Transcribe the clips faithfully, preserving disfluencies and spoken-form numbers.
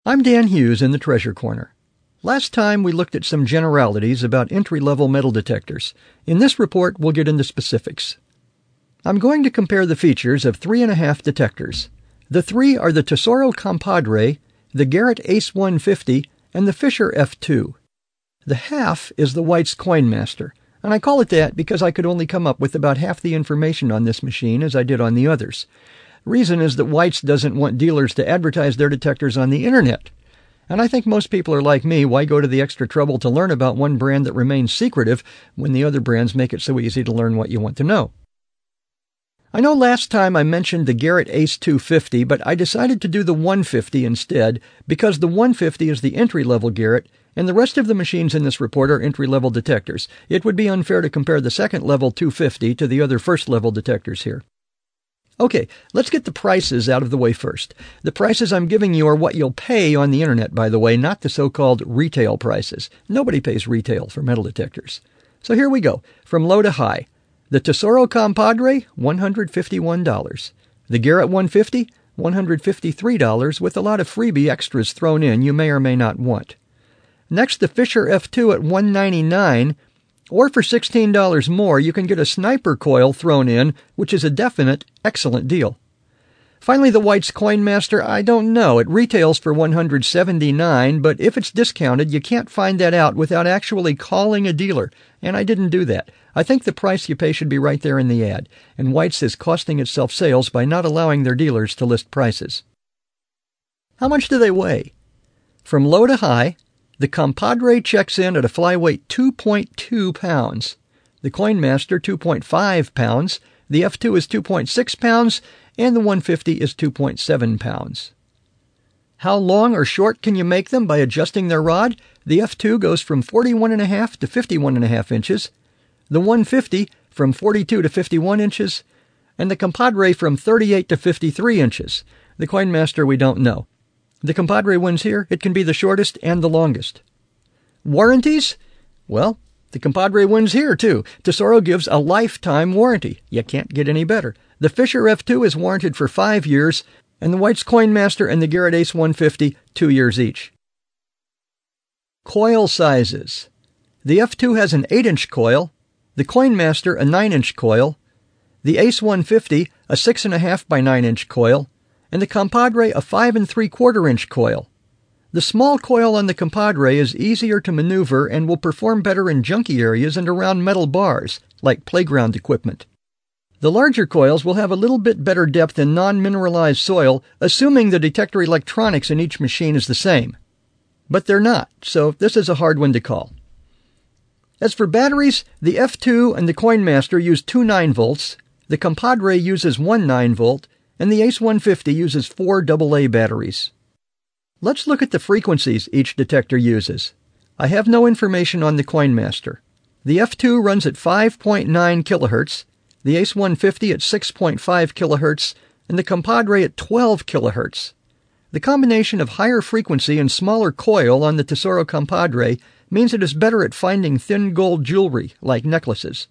I'm Dan Hughes in the Treasure Corner. Last time we looked at some generalities about entry-level metal detectors. In this report, we'll get into specifics. I'm going to compare the features of three and a half detectors. The three are the Tesoro Compadre, the Garrett Ace one fifty, and the Fisher F two. The half is the White's Coinmaster, and I call it that because I could only come up with about half the information on this machine as I did on the others. The reason is that White's doesn't want dealers to advertise their detectors on the internet. And I think most people are like me. Why go to the extra trouble to learn about one brand that remains secretive when the other brands make it so easy to learn what you want to know? I know last time I mentioned the Garrett Ace two fifty, but I decided to do the one fifty instead because the one fifty is the entry-level Garrett, and the rest of the machines in this report are entry-level detectors. It would be unfair to compare the second-level two fifty to the other first-level detectors here. Okay, let's get the prices out of the way first. The prices I'm giving you are what you'll pay on the internet, by the way, not the so-called retail prices. Nobody pays retail for metal detectors. So here we go, from low to high. The Tesoro Compadre, one hundred fifty-one dollars. The Garrett one fifty, one hundred fifty-three dollars, with a lot of freebie extras thrown in you may or may not want. Next, the Fisher F two at one hundred ninety-nine dollars. Or for sixteen dollars more, you can get a sniper coil thrown in, which is a definite, excellent deal. Finally, the White's Coinmaster, I don't know. It retails for one hundred seventy-nine dollars, but if it's discounted, you can't find that out without actually calling a dealer, and I didn't do that. I think the price you pay should be right there in the ad, and White's is costing itself sales by not allowing their dealers to list prices. How much do they weigh? From low to high, the Compadre checks in at a flyweight two point two pounds. The Coinmaster two point five pounds, the F two is two point six pounds, and the one fifty is two point seven pounds. How long or short can you make them by adjusting their rod? The F two goes from forty-one point five to fifty-one point five inches, the one fifty from forty-two to fifty-one inches, and the Compadre from thirty-eight to fifty-three inches. The Coinmaster we don't know. The Compadre wins here. It can be the shortest and the longest. Warranties? Well, the Compadre wins here, too. Tesoro gives a lifetime warranty. You can't get any better. The Fisher F two is warranted for five years, and the White's Coinmaster and the Garrett Ace one fifty, two years each. Coil sizes. The F two has an eight inch coil, the Coinmaster a nine inch coil, the Ace one fifty a six point five by nine inch coil, and the Compadre a five and three quarter inch coil. The small coil on the Compadre is easier to maneuver and will perform better in junky areas and around metal bars, like playground equipment. The larger coils will have a little bit better depth in non-mineralized soil, assuming the detector electronics in each machine is the same. But they're not, so this is a hard one to call. As for batteries, the F two and the Coinmaster use two nine volts, the Compadre uses one nine volt, and the Ace one fifty uses four double A batteries. Let's look at the frequencies each detector uses. I have no information on the Coinmaster. The F two runs at five point nine kilohertz, the Ace one fifty at six point five kilohertz, and the Compadre at twelve kilohertz. The combination of higher frequency and smaller coil on the Tesoro Compadre means it is better at finding thin gold jewelry, like necklaces.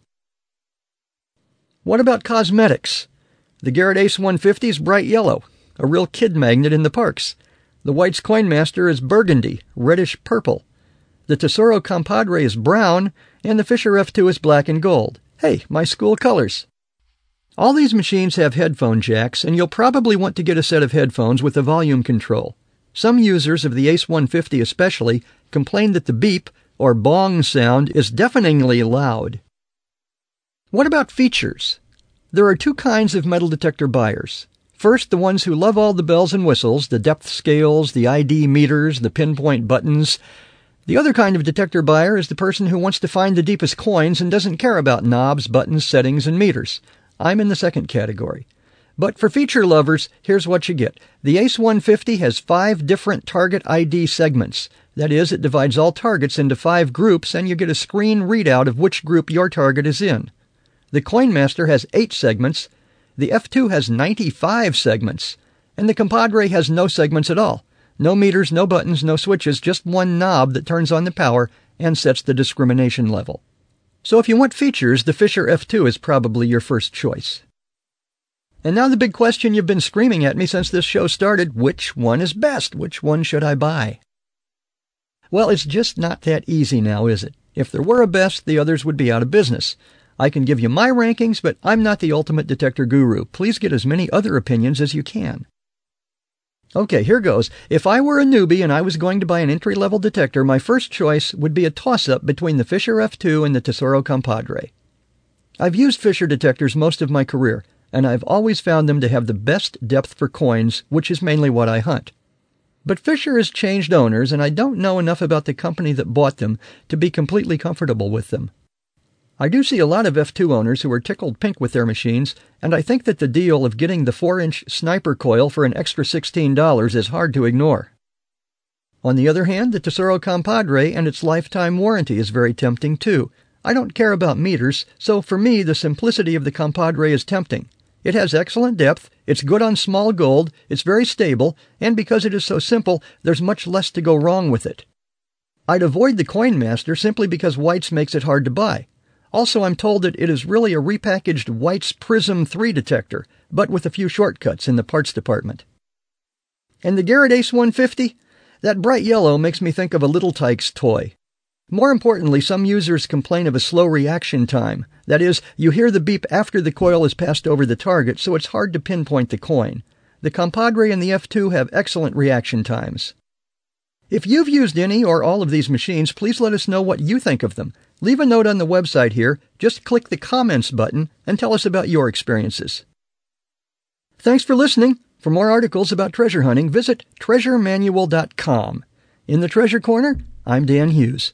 What about cosmetics? The Garrett Ace one fifty is bright yellow, a real kid magnet in the parks. The White's Coinmaster is burgundy, reddish purple. The Tesoro Compadre is brown, and the Fisher F two is black and gold. Hey, my school colors. All these machines have headphone jacks, and you'll probably want to get a set of headphones with a volume control. Some users of the Ace one fifty especially complain that the beep, or bong sound, is deafeningly loud. What about features? There are two kinds of metal detector buyers. First, the ones who love all the bells and whistles, the depth scales, the I D meters, the pinpoint buttons. The other kind of detector buyer is the person who wants to find the deepest coins and doesn't care about knobs, buttons, settings, and meters. I'm in the second category. But for feature lovers, here's what you get. The Ace one fifty has five different target I D segments. That is, it divides all targets into five groups, and you get a screen readout of which group your target is in. The Coinmaster has eight segments, the F two has ninety-five segments, and the Compadre has no segments at all. No meters, no buttons, no switches, just one knob that turns on the power and sets the discrimination level. So if you want features, the Fisher F two is probably your first choice. And now the big question you've been screaming at me since this show started, which one is best? Which one should I buy? Well, it's just not that easy now, is it? If there were a best, the others would be out of business. I can give you my rankings, but I'm not the ultimate detector guru. Please get as many other opinions as you can. Okay, here goes. If I were a newbie and I was going to buy an entry-level detector, my first choice would be a toss-up between the Fisher F two and the Tesoro Compadre. I've used Fisher detectors most of my career, and I've always found them to have the best depth for coins, which is mainly what I hunt. But Fisher has changed owners, and I don't know enough about the company that bought them to be completely comfortable with them. I do see a lot of F two owners who are tickled pink with their machines, and I think that the deal of getting the four inch sniper coil for an extra sixteen dollars is hard to ignore. On the other hand, the Tesoro Compadre and its lifetime warranty is very tempting too. I don't care about meters, so for me the simplicity of the Compadre is tempting. It has excellent depth, it's good on small gold, it's very stable, and because it is so simple, there's much less to go wrong with it. I'd avoid the Coinmaster simply because White's makes it hard to buy. Also, I'm told that it is really a repackaged White's Prism three detector, but with a few shortcuts in the parts department. And the Garrett Ace one fifty? That bright yellow makes me think of a Little Tikes toy. More importantly, some users complain of a slow reaction time. That is, you hear the beep after the coil has passed over the target, so it's hard to pinpoint the coin. The Compadre and the F two have excellent reaction times. If you've used any or all of these machines, please let us know what you think of them. Leave a note on the website here. Just click the comments button and tell us about your experiences. Thanks for listening. For more articles about treasure hunting, visit treasure manual dot com. In the Treasure Corner, I'm Dan Hughes.